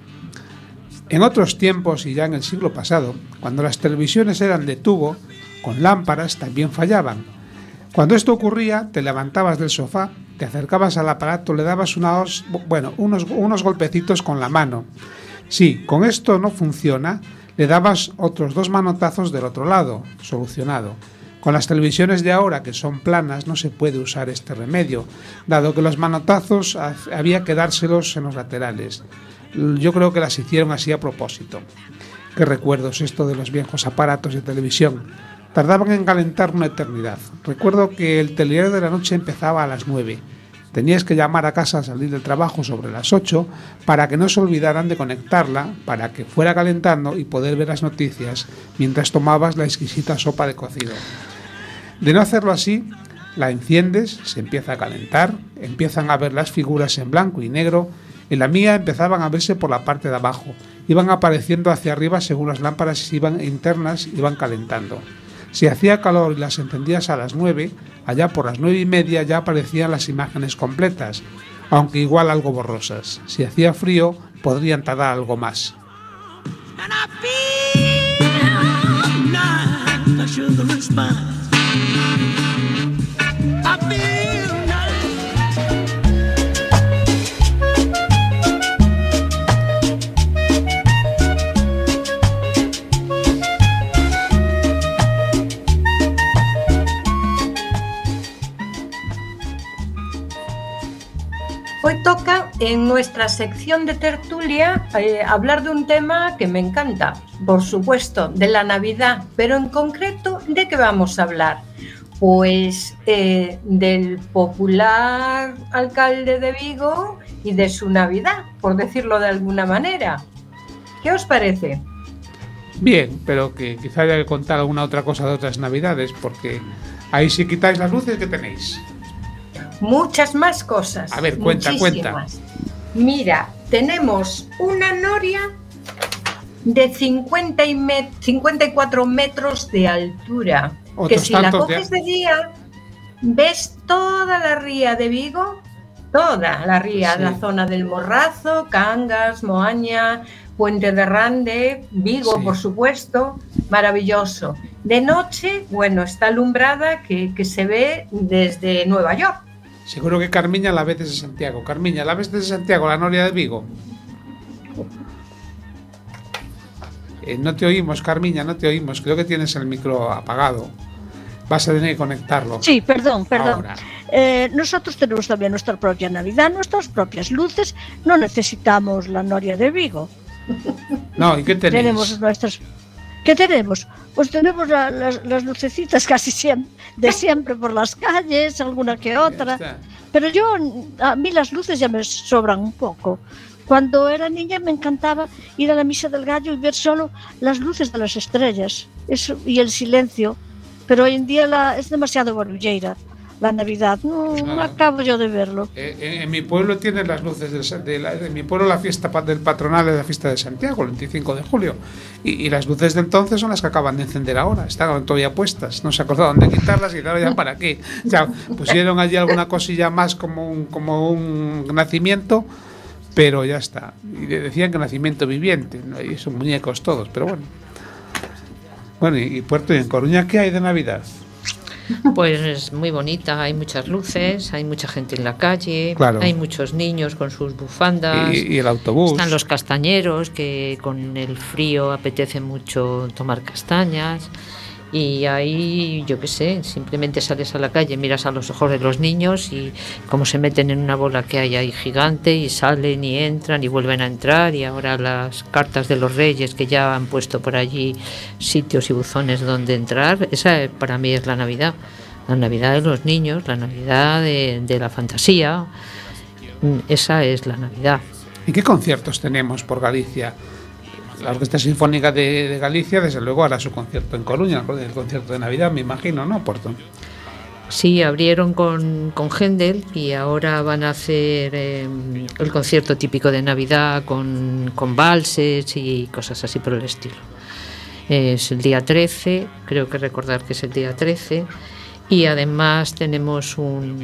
En otros tiempos y ya en el siglo pasado, cuando las televisiones eran de tubo, con lámparas también fallaban. Cuando esto ocurría, te levantabas del sofá, te acercabas al aparato, le dabas unos golpecitos con la mano. Si con esto no funciona, le dabas otros 2 manotazos del otro lado, solucionado. Con las televisiones de ahora, que son planas, no se puede usar este remedio, dado que los manotazos había que dárselos en los laterales. Yo creo que las hicieron así a propósito. Qué recuerdos esto de los viejos aparatos de televisión. Tardaban en calentar una eternidad. Recuerdo que el telediario de la noche empezaba a las 9. Tenías que llamar a casa al salir del trabajo sobre las 8 para que no se olvidaran de conectarla, para que fuera calentando y poder ver las noticias mientras tomabas la exquisita sopa de cocido. De no hacerlo así, la enciendes, se empieza a calentar, empiezan a ver las figuras en blanco y negro. En la mía empezaban a verse por la parte de abajo, iban apareciendo hacia arriba según las lámparas iban internas iban calentando. Si hacía calor y las encendías a las 9, allá por las 9:30 ya aparecían las imágenes completas, aunque igual algo borrosas. Si hacía frío, podrían tardar algo más. Hoy toca en nuestra sección de tertulia hablar de un tema que me encanta, por supuesto, de la Navidad, pero en concreto, ¿de qué vamos a hablar? Pues del popular alcalde de Vigo y de su Navidad, por decirlo de alguna manera. ¿Qué os parece? Bien, pero que quizá haya que contar alguna otra cosa de otras Navidades, porque ahí si quitáis las luces, ¿qué tenéis? Muchas más cosas. A ver, cuenta. Mira, tenemos una noria de 54 metros de altura. Que si la coges de día, ves toda la ría de Vigo, toda la ría, sí. La zona del Morrazo, Cangas, Moaña, Puente de Rande, Vigo, sí. Por supuesto, maravilloso. De noche, bueno, está alumbrada que se ve desde Nueva York. Seguro que Carmiña la ves desde Santiago. Carmiña, ¿la ves desde Santiago, la noria de Vigo? No te oímos, Carmiña, no te oímos. Creo que tienes el micro apagado. Vas a tener que conectarlo. Sí, perdón. Nosotros tenemos también nuestra propia Navidad, nuestras propias luces. No necesitamos la noria de Vigo. No, ¿y qué tenéis? Tenemos nuestras... ¿Qué tenemos? Pues tenemos las lucecitas casi siempre por las calles, alguna que otra. Pero a mí las luces ya me sobran un poco. Cuando era niña me encantaba ir a la Misa del Gallo y ver solo las luces de las estrellas y el silencio. Pero hoy en día es demasiado barulleira la Navidad. No acabo yo de verlo. En mi pueblo tienen las luces en mi pueblo la fiesta del patronal es la fiesta de Santiago, el 25 de julio. Y las luces de entonces son las que acaban de encender ahora. Están todavía puestas. No se acordaban de quitarlas y ahora ya para qué. Ya pusieron allí alguna cosilla más como un nacimiento. pero ya está. Y decían que nacimiento viviente, ¿no? Y son muñecos todos, pero bueno. Bueno, y Puerto y en Coruña, ¿qué hay de Navidad? Pues es muy bonita, hay muchas luces, hay mucha gente en la calle, Claro. hay muchos niños con sus bufandas, Y el autobús. están los castañeros que con el frío apetece mucho tomar castañas. Y ahí, yo qué sé, simplemente sales a la calle, miras a los ojos de los niños y cómo se meten en una bola que hay ahí gigante y salen y entran y vuelven a entrar. Y ahora las cartas de los reyes que ya han puesto por allí sitios y buzones donde entrar, esa para mí es la Navidad de los niños, la Navidad de la fantasía, esa es la Navidad. ¿Y qué conciertos tenemos por Galicia? La Orquesta Sinfónica de Galicia, desde luego, hará su concierto en Coruña, el concierto de Navidad, me imagino, ¿no, Porto? Sí, abrieron con Händel y ahora van a hacer el concierto típico de Navidad con valses y cosas así por el estilo. Es el día 13, creo que recordar que es el día 13, y además tenemos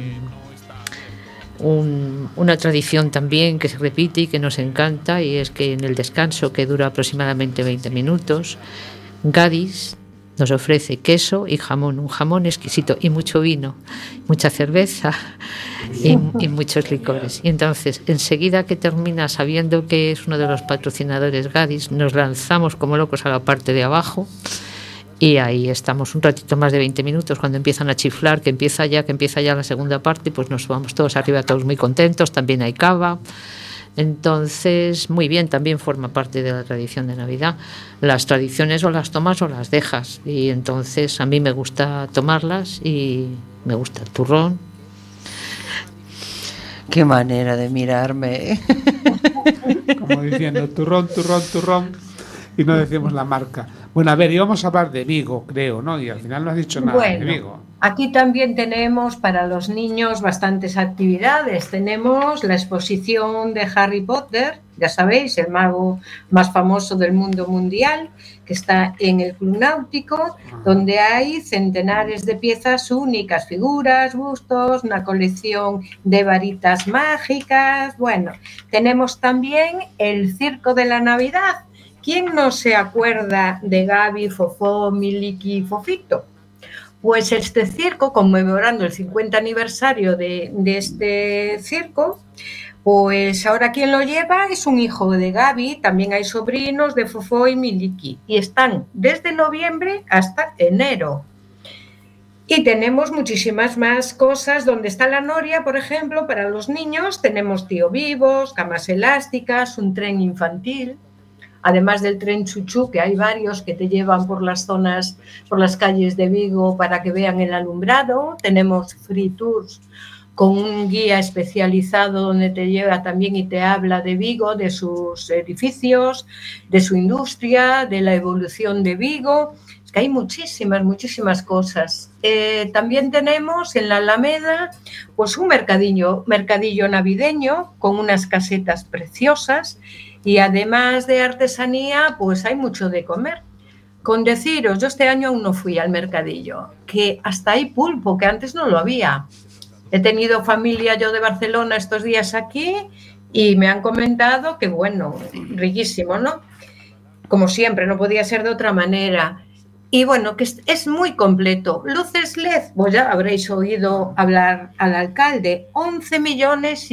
una tradición también que se repite y que nos encanta, y es que en el descanso, que dura aproximadamente 20 minutos, Gadis nos ofrece queso y jamón, un jamón exquisito y mucho vino, mucha cerveza y muchos licores. Y entonces, enseguida que termina, sabiendo que es uno de los patrocinadores Gadis, nos lanzamos como locos a la parte de abajo. Y ahí estamos un ratito más de 20 minutos, cuando empiezan a chiflar, que empieza ya la segunda parte, pues nos vamos todos arriba, todos muy contentos, también hay cava. Entonces, muy bien, también forma parte de la tradición de Navidad. Las tradiciones o las tomas o las dejas, y entonces a mí me gusta tomarlas y me gusta el turrón. Qué manera de mirarme. Como diciendo, turrón, turrón, turrón, y no decimos la marca. Bueno, a ver, íbamos a hablar de Vigo, creo, ¿no? Y al final no has dicho nada de Vigo. Aquí también tenemos para los niños bastantes actividades. Tenemos la exposición de Harry Potter, ya sabéis, el mago más famoso del mundo mundial, que está en el Club Náutico, donde hay centenares de piezas únicas, figuras, bustos, una colección de varitas mágicas. Bueno, tenemos también el Circo de la Navidad. ¿Quién no se acuerda de Gabi, Fofó, Miliki y Fofito? Pues este circo, conmemorando el 50 aniversario de este circo, pues ahora quien lo lleva es un hijo de Gabi, también hay sobrinos de Fofó y Miliki, y están desde noviembre hasta enero. Y tenemos muchísimas más cosas, donde está la noria, por ejemplo, para los niños tenemos tío vivos, camas elásticas, un tren infantil. Además del tren chuchú, que hay varios que te llevan por las zonas, por las calles de Vigo para que vean el alumbrado. Tenemos free tours con un guía especializado donde te lleva también y te habla de Vigo, de sus edificios, de su industria, de la evolución de Vigo. Es que hay muchísimas cosas. También tenemos en la Alameda pues un mercadillo navideño con unas casetas preciosas. Y además de artesanía, pues hay mucho de comer. Con deciros, yo este año aún no fui al mercadillo, que hasta hay pulpo, que antes no lo había. He tenido familia yo de Barcelona estos días aquí y me han comentado que, bueno, riquísimo, ¿no? Como siempre, no podía ser de otra manera. Y bueno, que es muy completo. Luces LED, pues ya habréis oído hablar al alcalde, 11,5 millones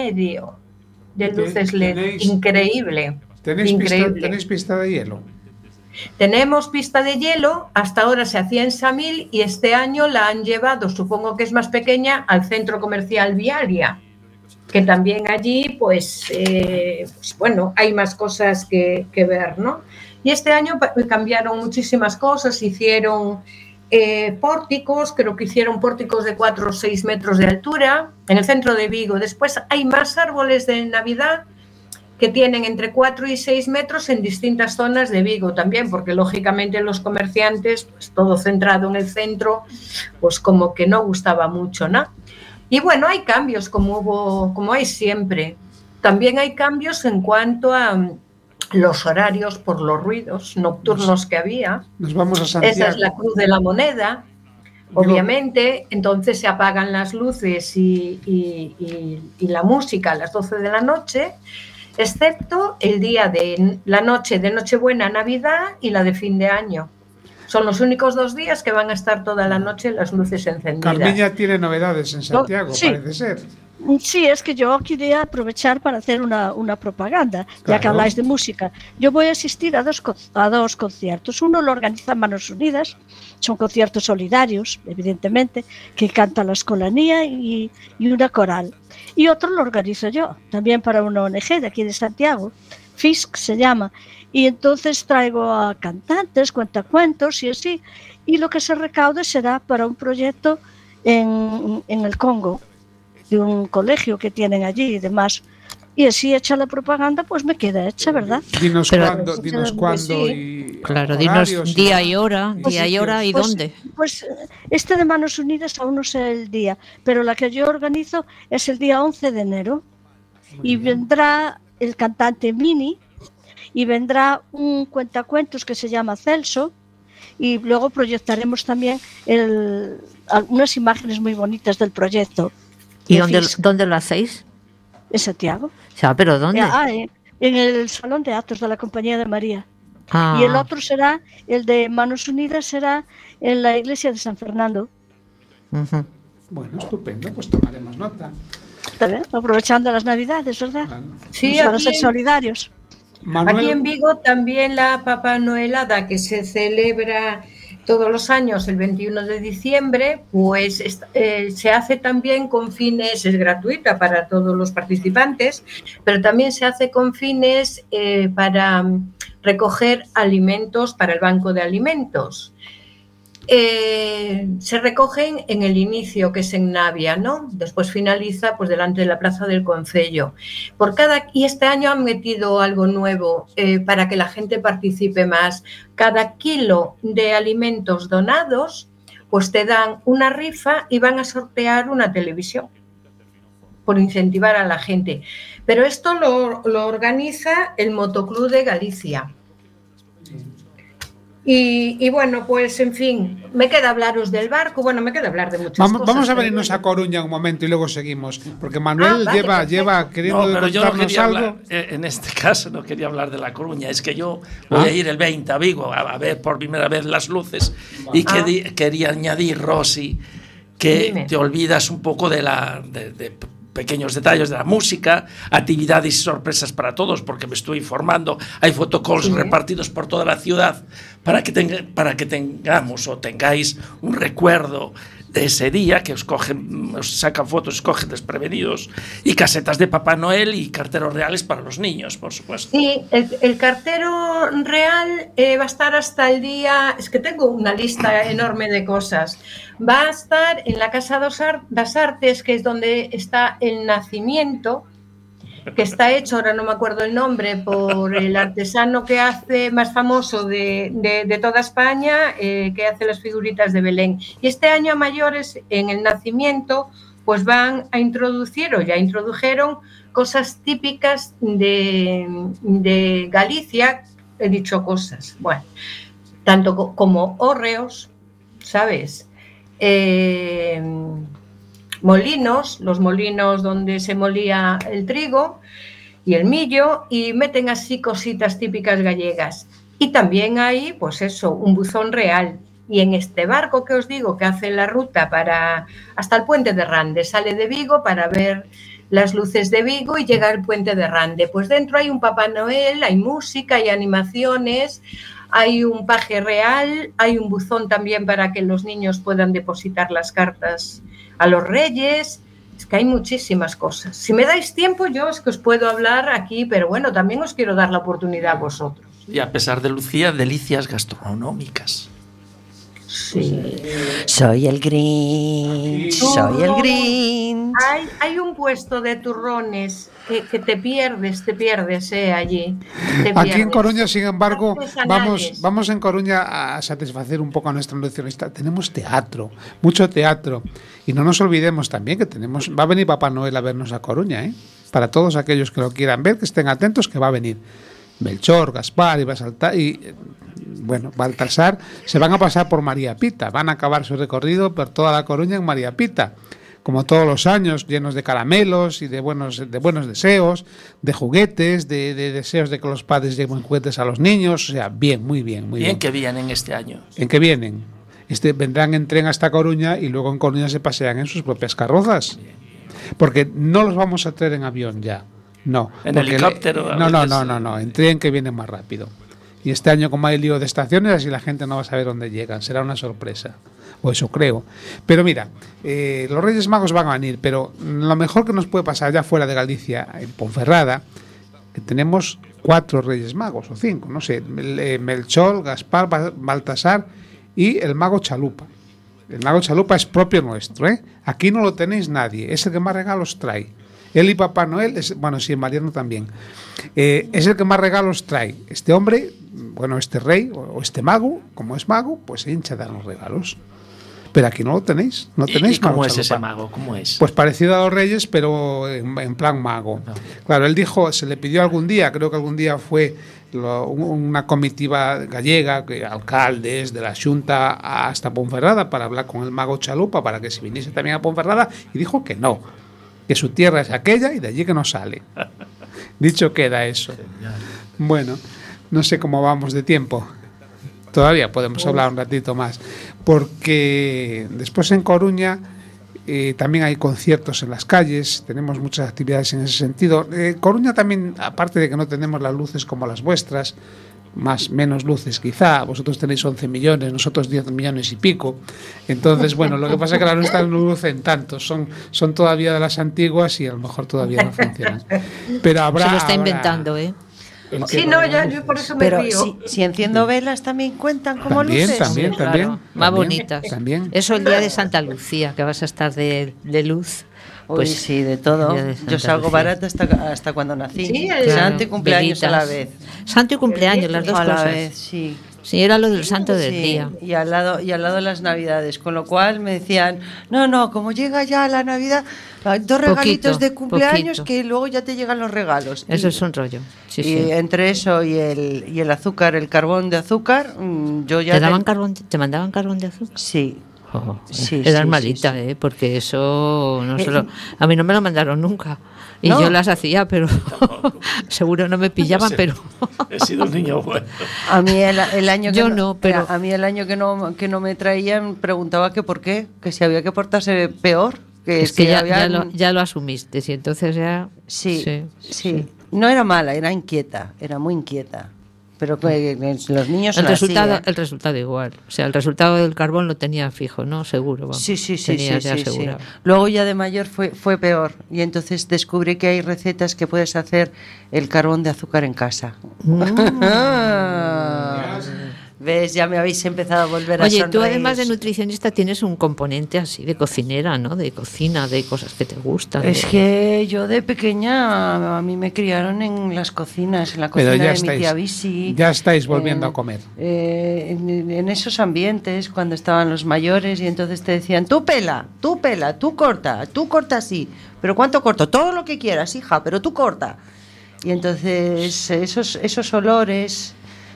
de luces LED, increíble. ¿Tenéis pista de hielo? Tenemos pista de hielo, hasta ahora se hacía en Samil y este año la han llevado, supongo que es más pequeña, al centro comercial Viaria, que también allí, pues bueno, hay más cosas que ver, ¿no? Y este año cambiaron muchísimas cosas, hicieron pórticos, creo que hicieron pórticos de 4 o 6 metros de altura en el centro de Vigo. Después hay más árboles de Navidad que tienen entre 4 y 6 metros en distintas zonas de Vigo también, porque lógicamente los comerciantes, pues todo centrado en el centro, pues como que no gustaba mucho, ¿no? Y bueno, hay cambios como hay siempre. También hay cambios en cuanto a los horarios por los ruidos nocturnos que había. Nos vamos a Santiago. Esa es la Cruz de la Moneda. Obviamente, entonces se apagan las luces y la música a las 12 de la noche, excepto el día de la noche de Nochebuena, Navidad y la de fin de año. Son los únicos 2 días que van a estar toda la noche las luces encendidas. Carmiña tiene novedades en Santiago, Sí. parece ser. Sí, es que yo quería aprovechar para hacer una propaganda, ya Claro. que habláis de música. Yo voy a asistir a dos conciertos. Uno lo organiza Manos Unidas, son conciertos solidarios, evidentemente, que canta la escolanía y una coral. Y otro lo organizo yo, también para una ONG de aquí de Santiago, FISC se llama. Y entonces traigo a cantantes, cuentacuentos y así. Y lo que se recaude será para un proyecto en el Congo, de un colegio que tienen allí y demás. Y así hecha la propaganda, pues me queda hecha, ¿verdad? Dinos Pero- cuándo Sí. y Claro, horarios dinos día y hora, y Pues- dónde. Pues este de Manos Unidas aún no sé el día, pero la que yo organizo es el día 11 de enero. Y vendrá el cantante Mini y vendrá un cuentacuentos que se llama Celso, y luego proyectaremos también algunas imágenes muy bonitas del proyecto ¿Y de dónde, FISC dónde lo hacéis? en Santiago. O sea, ¿pero dónde? En el Salón de Actos de la Compañía de María. Ah, Y el otro será, el de Manos Unidas, será en la iglesia de San Fernando. ujú. Bueno, estupendo, pues tomaremos nota. ¿Está bien? Aprovechando las Navidades, ¿verdad? Claro. Sí, Para aquí ser solidarios. Manuel, Aquí en Vigo también la Papá Noelada, que se celebra todos los años el 21 de diciembre, pues se hace también con fines, es gratuita para todos los participantes, pero también se hace con fines para recoger alimentos para el Banco de Alimentos. Se recogen en el inicio, que es en Navia, ¿no? Después finaliza pues delante de la Plaza del Concello. Y este año han metido algo nuevo para que la gente participe más. Cada kilo de alimentos donados, pues te dan una rifa y van a sortear una televisión por incentivar a la gente. Pero esto lo organiza el Motoclub de Galicia. Y bueno, pues en fin, me queda hablaros del barco, bueno, me queda hablar de muchas cosas. vamos a pero venirnos bueno. a Coruña un momento y luego seguimos, porque Manuel Vale, lleva queriendo No, pero yo no contarnos quería algo. hablar, en este caso no quería hablar de La Coruña, es que yo voy a ir el 20 a Vigo a ver por primera vez las luces y quería añadir, Rosy, que Dime. te olvidas un poco de pequeños detalles de la música, actividades y sorpresas para todos, porque me estoy informando, hay photocalls repartidos por toda la ciudad para que tengamos o tengáis un recuerdo de ese día, que os sacan fotos, os cogen desprevenidos, y casetas de Papá Noel y carteros reales para los niños, por supuesto. Sí, el cartero real va a estar hasta el día, es que tengo una lista enorme de cosas, va a estar en la Casa das Artes, que es donde está el nacimiento, que está hecho, ahora no me acuerdo el nombre, por el artesano que hace más famoso de toda España, que hace las figuritas de Belén. Y este año a mayores, en el nacimiento, pues van a introducir, o ya introdujeron, cosas típicas de Galicia. He dicho cosas, bueno, tanto como hórreos, ¿sabes? Molinos, los molinos donde se molía el trigo y el millo, y meten así cositas típicas gallegas. Y también hay, pues eso, un buzón real. Y en este barco que os digo, que hace la ruta hasta el puente de Rande, sale de Vigo para ver las luces de Vigo y llega al puente de Rande. Pues dentro hay un Papá Noel, hay música, hay animaciones, hay un paje real, hay un buzón también para que los niños puedan depositar las cartas a los reyes. Es que hay muchísimas cosas. Si me dais tiempo, yo es que os puedo hablar aquí, pero bueno, también os quiero dar la oportunidad a vosotros. Y a pesar de Lucía, delicias gastronómicas. Sí. Soy el Grinch, soy el Grinch. Hay un puesto de turrones que te pierdes allí. Te Aquí en pierdes. Coruña, sin embargo, Artesanales. vamos en Coruña a satisfacer un poco a nuestra nutricionista. Tenemos teatro, mucho teatro. Y no nos olvidemos también que va a venir Papá Noel a vernos a Coruña, ¿eh? Para todos aquellos que lo quieran ver, que estén atentos, que va a venir. Melchor, Gaspar y Baltasar se van a pasar por María Pita, van a acabar su recorrido por toda La Coruña en María Pita, como todos los años, llenos de caramelos y de buenos deseos, de juguetes, de deseos de que los padres lleven juguetes a los niños. O sea, bien, muy bien, muy bien. ¿Y en qué vienen este año? ¿En qué vienen? Vendrán en tren hasta Coruña y luego en Coruña se pasean en sus propias carrozas. Porque no los vamos a traer en avión ya. No. ¿En helicóptero? No. En tren, que viene más rápido. Y este año, como hay lío de estaciones, así la gente no va a saber dónde llegan. Será una sorpresa. O eso creo. Pero mira, los Reyes Magos van a venir, pero lo mejor que nos puede pasar ya fuera de Galicia, en Ponferrada, que tenemos 4 Reyes Magos, o 5, no sé, Melchor, Gaspar, Baltasar y el Mago Chalupa. El Mago Chalupa es propio nuestro, ¿eh? Aquí no lo tenéis nadie, es el que más regalos trae. Él y Papá Noel, sí, Mariano también. Es el que más regalos trae. Este hombre, este rey o este mago, como es mago, pues se hincha de dar los regalos. Pero aquí no lo tenéis. No tenéis. ¿Y cómo es ese mago? ¿Cómo es? Pues parecido a los Reyes, pero en plan mago. No. Claro, él dijo, se le pidió algún día, creo que algún día fue una comitiva gallega, alcaldes de la Xunta hasta Ponferrada para hablar con el Mago Chalupa para que se viniese también a Ponferrada, y dijo que no, que su tierra es aquella y de allí que no sale. Dicho queda eso. Bueno, no sé cómo vamos de tiempo. Todavía podemos hablar un ratito más, porque después en Coruña también hay conciertos en las calles, tenemos muchas actividades en ese sentido. Coruña también, aparte de que no tenemos las luces como las vuestras, menos luces quizá, vosotros tenéis 11 millones, nosotros 10 millones y pico, entonces bueno, lo que pasa es que las nuestras no lucen tanto, son todavía de las antiguas y a lo mejor todavía no funcionan. Pero habrá, se lo está inventando, ¿eh? Sí, no, yo por eso me río. Si enciendo velas también cuentan como luces. También. Más bonitas. También. Eso el día de Santa Lucía, que vas a estar de luz. Pues sí, de todo. Yo salgo barata hasta cuando nací. Sí, santo y cumpleaños velitas. A la vez. Santo y cumpleaños, las dos a cosas. A la vez, sí. Sí, era lo del santo del día. Y al lado de las Navidades, con lo cual me decían, no, como llega ya la Navidad, 2 regalitos de cumpleaños que luego ya te llegan los regalos. Eso es un rollo. Sí, y entre eso y el azúcar, el carbón de azúcar, yo ya ¿Te mandaban carbón de azúcar? Sí. Sí, eras malita, sí. Porque eso no solo a mí no me lo mandaron nunca y no. Yo las hacía, pero seguro no me pillaban, pero he sido un niño bueno. A mí el año que yo no, pero a mí el año que no me traían preguntaba que por qué, que si había que portarse peor, que es que ya lo asumiste, y entonces ya sí. No era mala, era inquieta, era muy inquieta. Pero los niños el resultado igual, o sea, el resultado del carbón lo tenía fijo, ¿no? Seguro, vamos. Sí. Luego ya de mayor fue peor y entonces descubrí que hay recetas que puedes hacer el carbón de azúcar en casa. ¿Ves? Ya me habéis empezado a volver a sonreír. Oye, tú además de nutricionista tienes un componente así de cocinera, ¿no? De cocina, de cosas que te gustan. Es que yo de pequeña, a mí me criaron en las cocinas, en la cocina de mi tía Bisi. Ya estáis volviendo a comer. En esos ambientes, cuando estaban los mayores y entonces te decían, tú pela, tú corta así. ¿Pero cuánto corto? Todo lo que quieras, hija, pero tú corta. Y entonces esos olores...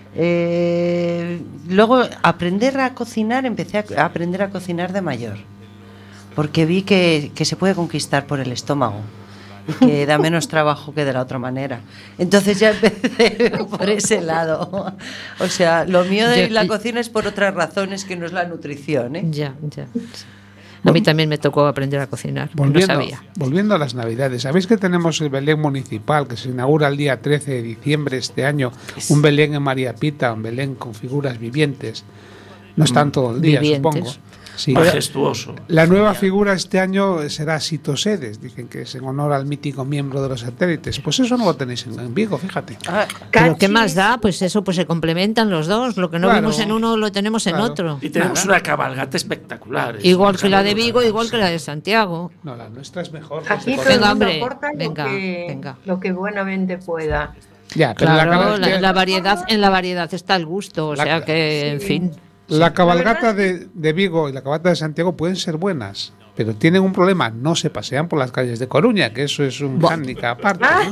luego aprender a cocinar, empecé a aprender a cocinar de mayor, porque vi que se puede conquistar por el estómago y que da menos trabajo que de la otra manera. Entonces ya empecé por ese lado. O sea, lo mío de la cocina es por otras razones que no es la nutrición, ¿eh? Ya. A mí también me tocó aprender a cocinar, no sabía. Volviendo a las Navidades, ¿sabéis que tenemos el Belén municipal que se inaugura el día 13 de diciembre este año? Un Belén en María Pita, un Belén con figuras vivientes. No están todo el día, supongo. Sí. Majestuoso. La nueva figura este año será Sito Sedes, dicen que es en honor al mítico miembro de los satélites. Pues eso no lo tenéis en Vigo, fíjate. Pero ¿qué más da? Pues eso, pues se complementan los dos. Lo que no vimos en uno lo tenemos en otro. Y tenemos una cabalgata espectacular. Igual que la de Vigo, igual que la de Santiago. No, la nuestra es mejor. Aquí venga, hombre, venga. Lo que buenamente pueda. Ya, pero claro, la variedad, en la variedad está el gusto, o sea que, en fin. La cabalgata de Vigo y la cabalgata de Santiago pueden ser buenas, pero tienen un problema, no se pasean por las calles de Coruña, que eso es un hándicap aparte, ¿no?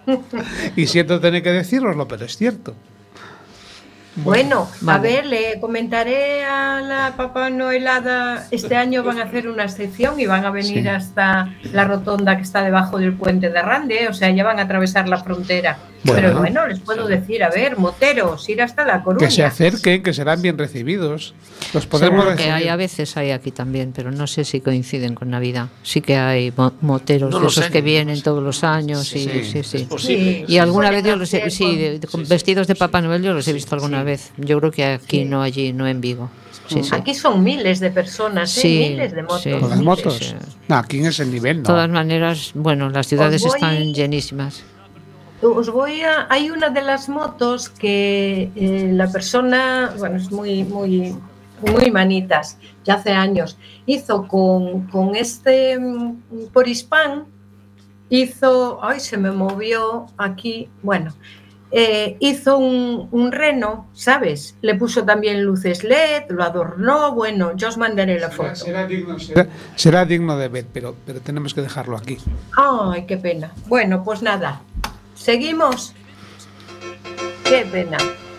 Y siento tener que deciroslo, pero es cierto. Bueno, vale. a ver, le comentaré a la Papá Noelada, este año van a hacer una excepción y van a venir Sí. hasta la rotonda que está debajo del puente de Rande, o sea, ya van a atravesar la frontera. Bueno. Pero bueno, les puedo decir, a ver, moteros, ir hasta La Coruña. Que se acerquen, que serán bien recibidos. Los podemos Seguro que recibir. hay, a veces hay aquí también, pero no sé si coinciden con Navidad. Sí que hay moteros No de lo esos sé, que no vienen lo sé. todos los años. Sí, Sí. Es posible. Y alguna vez yo Pueden los he, hacer sí, con- vestidos de Papá Noel yo los he visto alguna vez. Yo creo que aquí Sí. no, allí no en Vigo. Sí, sí. Aquí son miles de personas, Sí, miles de motos. sí. Con las miles. motos. sí. No, aquí en ese nivel De no. todas maneras, bueno, las ciudades Os voy- están llenísimas. Hay una de las motos que la persona, bueno, es muy manitas, ya hace años, hizo con este Porispan, ay, se me movió aquí, bueno, hizo un reno, ¿sabes? Le puso también luces LED, lo adornó, bueno, yo os mandaré la foto. Será digno de ver, pero tenemos que dejarlo aquí. Ay, qué pena. Bueno, pues nada, seguimos. Qué pena.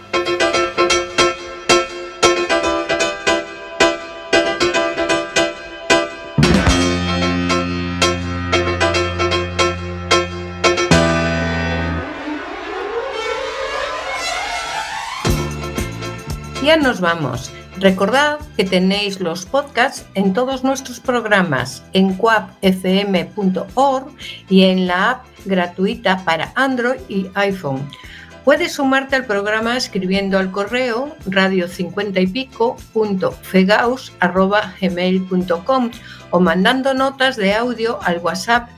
Ya nos vamos. Recordad que tenéis los podcasts en todos nuestros programas en coapfm.org y en la app gratuita para Android y iPhone. Puedes sumarte al programa escribiendo al correo radio50ypico.fegaus@gmail.com o mandando notas de audio al WhatsApp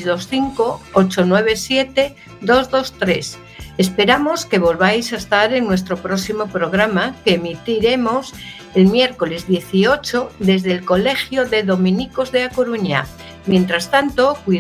625-897-223. Esperamos que volváis a estar en nuestro próximo programa que emitiremos el miércoles 18 desde el Colegio de Dominicos de A Coruña. Mientras tanto,